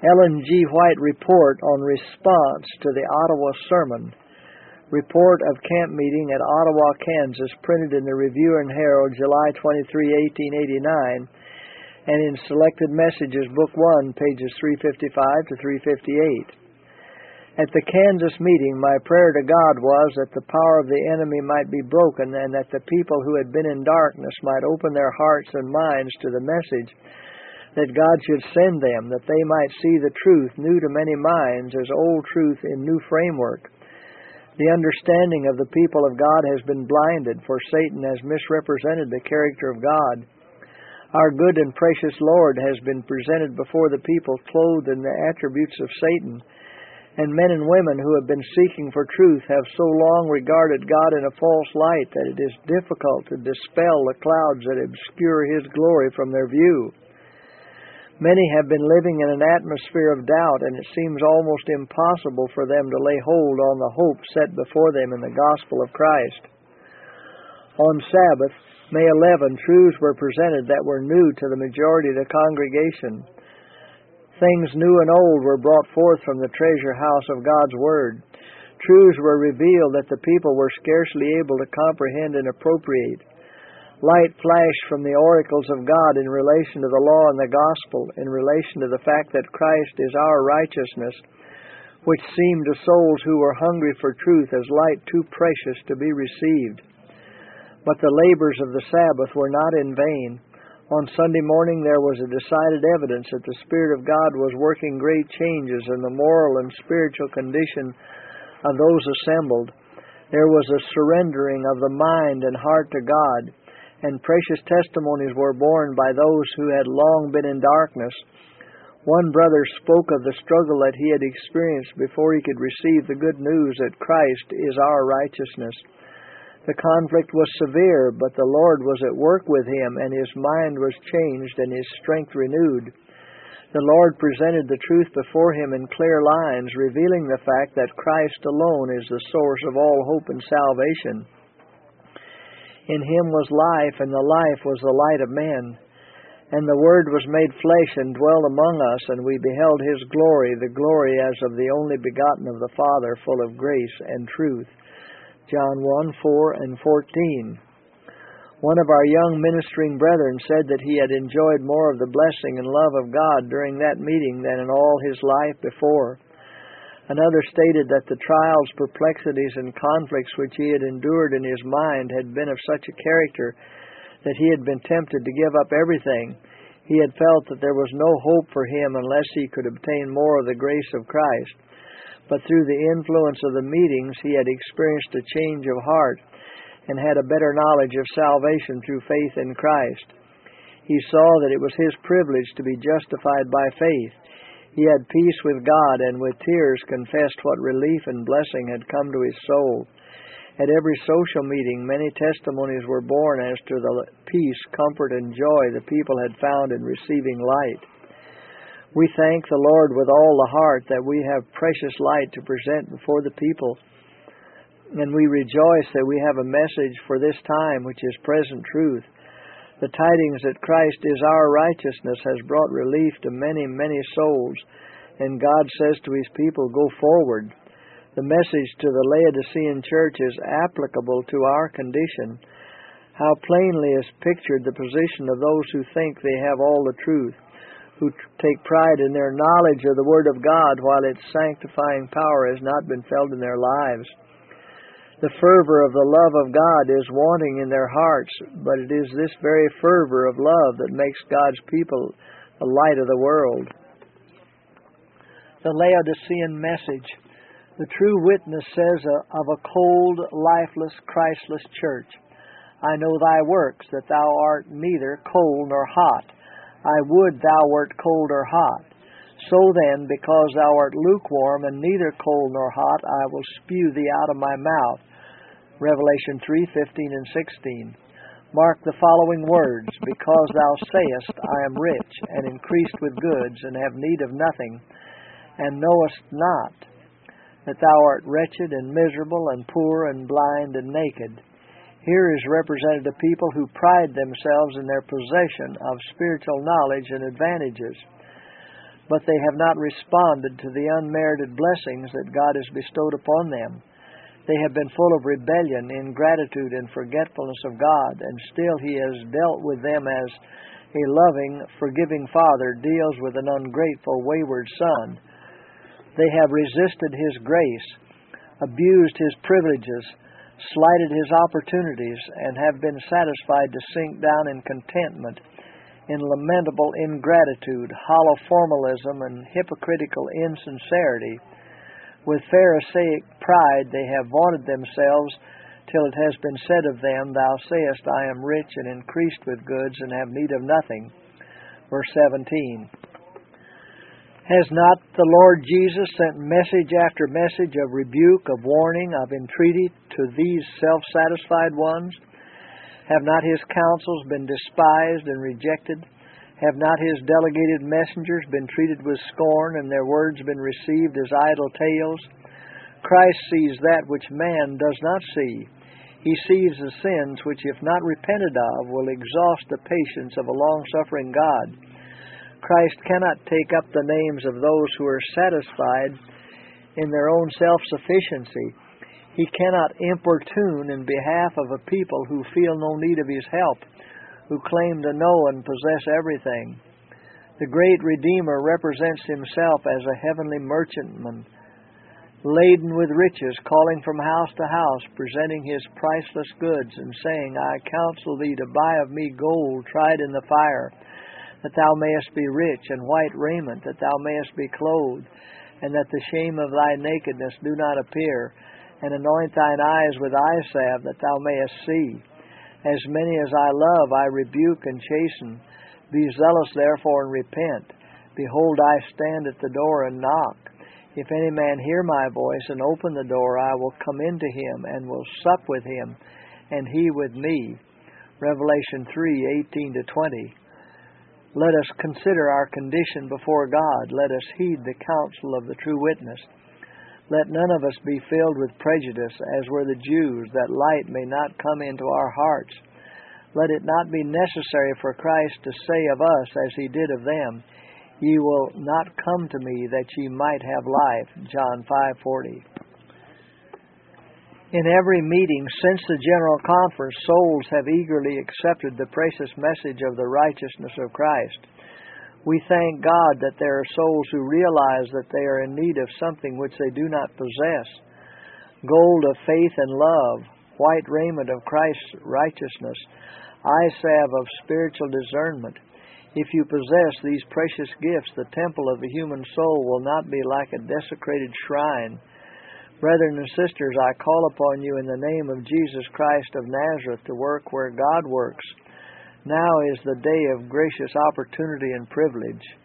Ellen G. White report on response to the Ottawa sermon. Report of camp meeting at Ottawa, Kansas, printed in the Review and Herald, July 23, 1889, and in Selected Messages, Book 1, pages 355 to 358. At the Kansas meeting, my prayer to God was that the power of the enemy might be broken and that the people who had been in darkness might open their hearts and minds to the message that God should send them, that they might see the truth, new to many minds, as old truth in new framework. The understanding of the people of God has been blinded, for Satan has misrepresented the character of God. Our good and precious Lord has been presented before the people clothed in the attributes of Satan, and men and women who have been seeking for truth have so long regarded God in a false light that it is difficult to dispel the clouds that obscure His glory from their view. Many have been living in an atmosphere of doubt, and it seems almost impossible for them to lay hold on the hope set before them in the gospel of Christ. On Sabbath, May 11, truths were presented that were new to the majority of the congregation. Things new and old were brought forth from the treasure house of God's Word. Truths were revealed that the people were scarcely able to comprehend and appropriate. Light flashed from the oracles of God in relation to the law and the gospel, in relation to the fact that Christ is our righteousness, which seemed to souls who were hungry for truth as light too precious to be received. But the labors of the Sabbath were not in vain. On Sunday morning there was a decided evidence that the Spirit of God was working great changes in the moral and spiritual condition of those assembled. There was a surrendering of the mind and heart to God, and precious testimonies were borne by those who had long been in darkness. One brother spoke of the struggle that he had experienced before he could receive the good news that Christ is our righteousness. The conflict was severe, but the Lord was at work with him, and his mind was changed and his strength renewed. The Lord presented the truth before him in clear lines, revealing the fact that Christ alone is the source of all hope and salvation. In Him was life, and the life was the light of men. And the Word was made flesh and dwelt among us, and we beheld His glory, the glory as of the only begotten of the Father, full of grace and truth. John 1:4 and 14. One of our young ministering brethren said that he had enjoyed more of the blessing and love of God during that meeting than in all his life before. Another stated that the trials, perplexities, and conflicts which he had endured in his mind had been of such a character that he had been tempted to give up everything. He had felt that there was no hope for him unless he could obtain more of the grace of Christ. But through the influence of the meetings, he had experienced a change of heart and had a better knowledge of salvation through faith in Christ. He saw that it was his privilege to be justified by faith. He had peace with God, and with tears confessed what relief and blessing had come to his soul. At every social meeting, many testimonies were borne as to the peace, comfort, and joy the people had found in receiving light. We thank the Lord with all the heart that we have precious light to present before the people, and we rejoice that we have a message for this time which is present truth. The tidings that Christ is our righteousness has brought relief to many, many souls, and God says to His people, go forward. The message to the Laodicean church is applicable to our condition. How plainly is pictured the position of those who think they have all the truth, who take pride in their knowledge of the Word of God while its sanctifying power has not been felt in their lives. The fervor of the love of God is wanting in their hearts, but it is this very fervor of love that makes God's people the light of the world. The Laodicean message. The true witness says of a cold, lifeless, Christless church, I know thy works, that thou art neither cold nor hot. I would thou wert cold or hot. So then, because thou art lukewarm and neither cold nor hot, I will spew thee out of my mouth. Revelation 3:15 and 16. Mark the following words, because thou sayest, I am rich, and increased with goods, and have need of nothing, and knowest not that thou art wretched and miserable and poor and blind and naked. Here is represented a people who pride themselves in their possession of spiritual knowledge and advantages. but they have not responded to the unmerited blessings that God has bestowed upon them. They have been full of rebellion, ingratitude, and forgetfulness of God, and still He has dealt with them as a loving, forgiving Father deals with an ungrateful, wayward son. They have resisted His grace, abused His privileges, slighted His opportunities, and have been satisfied to sink down in contentment, in lamentable ingratitude, hollow formalism, and hypocritical insincerity. With Pharisaic pride they have vaunted themselves till it has been said of them, Thou sayest, I am rich and increased with goods and have need of nothing. Verse 17. Has not the Lord Jesus sent message after message of rebuke, of warning, of entreaty to these self-satisfied ones? Have not His counsels been despised and rejected? Have not His delegated messengers been treated with scorn, and their words been received as idle tales? Christ sees that which man does not see. He sees the sins which, if not repented of, will exhaust the patience of a long-suffering God. Christ cannot take up the names of those who are satisfied in their own self-sufficiency. He cannot importune in behalf of a people who feel no need of His help, who claim to know and possess everything. The great Redeemer represents Himself as a heavenly merchantman, laden with riches, calling from house to house, presenting His priceless goods, and saying, I counsel thee to buy of me gold tried in the fire, that thou mayest be rich, and white raiment, that thou mayest be clothed, and that the shame of thy nakedness do not appear, and anoint thine eyes with eye salve, that thou mayest see. As many as I love, I rebuke and chasten. Be zealous therefore and repent. Behold, I stand at the door and knock. If any man hear my voice and open the door, I will come into him and will sup with him, and he with me. Revelation 3:18-20. Let us consider our condition before God. Let us heed the counsel of the true witness. Let none of us be filled with prejudice, as were the Jews, that light may not come into our hearts. Let it not be necessary for Christ to say of us, as He did of them, Ye will not come to me that ye might have life. John 5:40. In every meeting since the General Conference, souls have eagerly accepted the precious message of the righteousness of Christ. We thank God that there are souls who realize that they are in need of something which they do not possess. Gold of faith and love, white raiment of Christ's righteousness, eye salve of spiritual discernment. If you possess these precious gifts, the temple of the human soul will not be like a desecrated shrine. Brethren and sisters, I call upon you in the name of Jesus Christ of Nazareth to work where God works. Now is the day of gracious opportunity and privilege.